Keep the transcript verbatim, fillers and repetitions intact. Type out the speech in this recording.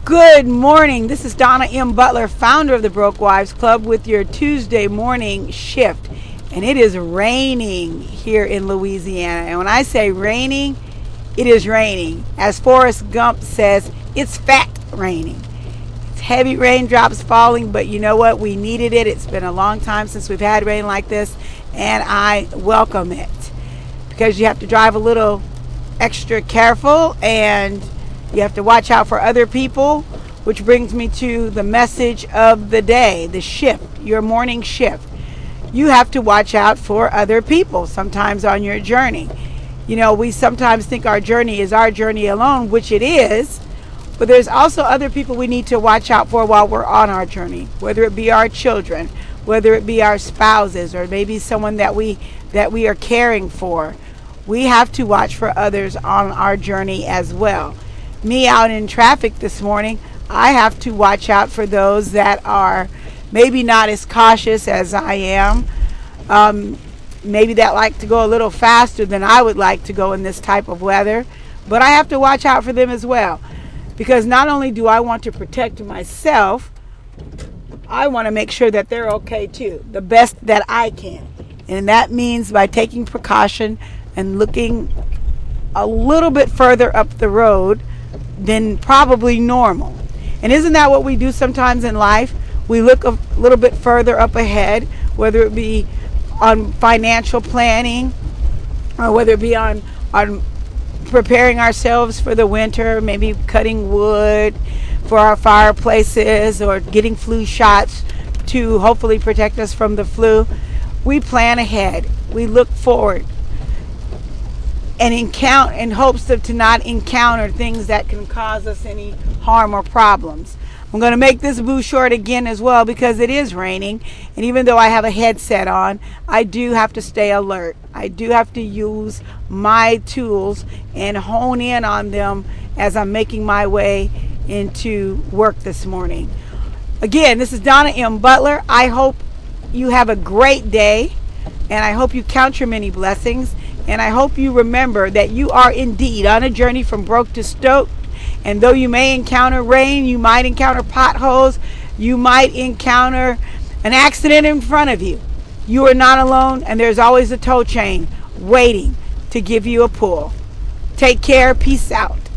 Good morning. This is Donna M. Butler, founder of the Broke Wives Club, with your Tuesday morning shift. And it is raining here in Louisiana. And when I say raining, it is raining. As Forrest Gump says, it's fat raining. It's heavy raindrops falling, but you know what? We needed it. It's been a long time since we've had rain like this, and I welcome it. Because you have to drive a little extra careful, and you have to watch out for other people, which brings me to the message of the day, the shift, your morning shift. You have to watch out for other people sometimes on your journey. You know, we sometimes think our journey is our journey alone, which it is, but there's also other people we need to watch out for while we're on our journey, whether it be our children, whether it be our spouses, or maybe someone that we that we are caring for. We have to watch for others on our journey as well. Me out in traffic this morning, I have to watch out for those that are maybe not as cautious as I am. Um, maybe that like to go a little faster than I would like to go in this type of weather. But I have to watch out for them as well. Because not only do I want to protect myself, I want to make sure that they're okay too, the best that I can. And that means by taking precaution and looking a little bit further up the road than probably normal. And isn't that what we do sometimes in life? We look a little bit further up ahead, whether it be on financial planning, or whether it be on on preparing ourselves for the winter, maybe cutting wood for our fireplaces, or getting flu shots to hopefully protect us from the flu. We plan ahead. We look forward. And encounter in hopes of to not encounter things that can cause us any harm or problems. I'm going to make this boo short again as well because it is raining, and even though I have a headset on, I do have to stay alert. I do have to use my tools and hone in on them as I'm making my way into work this morning. Again, this is Donna M. Butler. I hope you have a great day, and I hope you count your many blessings. And I hope you remember that you are indeed on a journey from broke to stoked. And though you may encounter rain, you might encounter potholes, you might encounter an accident in front of you. You are not alone, and there's always a tow chain waiting to give you a pull. Take care. Peace out.